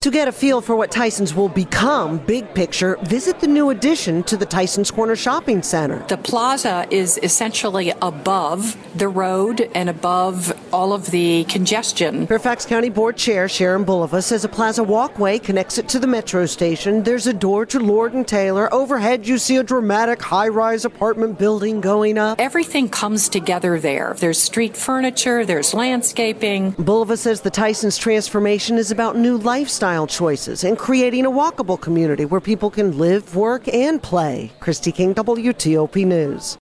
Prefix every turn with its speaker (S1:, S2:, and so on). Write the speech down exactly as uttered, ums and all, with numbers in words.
S1: To get a feel for what Tysons will become, big picture, visit the new addition to the Tysons Corner Shopping Center.
S2: The plaza is essentially above the road and above all of the congestion.
S1: Fairfax County Board Chair Sharon Bulova says a plaza walkway connects it to the metro station. There's a door to Lord and Taylor. Overhead, you see a dramatic high-rise apartment building going up.
S2: Everything comes together there. There's street furniture, there's landscaping.
S1: Bulova says the Tysons transformation is about new lifestyle choices and creating a walkable community where people can live, work, and play. Christy King, W T O P News.